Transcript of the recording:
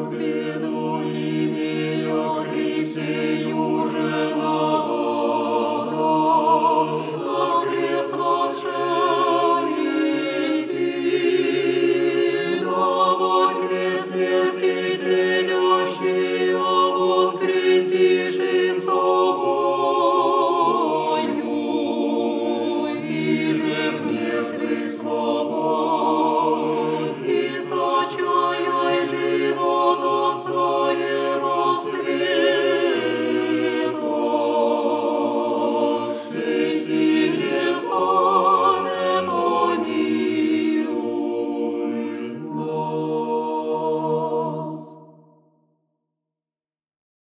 победу имея Христе уже народа, на крест восшедший, да во тьме светлой сидящий, воскресишь собою, и же в мертвых свобод.